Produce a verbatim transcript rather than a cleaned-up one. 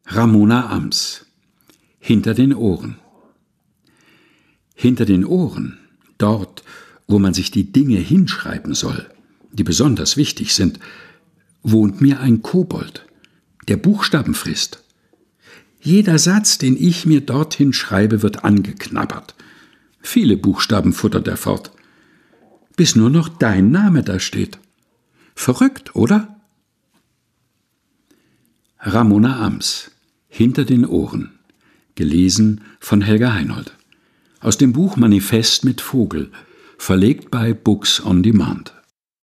Ramona Ams. Hinter den Ohren. Hinter den Ohren, dort, wo man sich die Dinge hinschreiben soll, die besonders wichtig sind, wohnt mir ein Kobold, der Buchstaben frisst. Jeder Satz, den ich mir dorthin schreibe, wird angeknabbert. Viele Buchstaben futtert er fort, bis nur noch dein Name da steht. Verrückt, oder? Ramona Ams. Hinter den Ohren. Gelesen von Helga Heinold. Aus dem Buch Manifest mit Vogel, verlegt bei Books on Demand.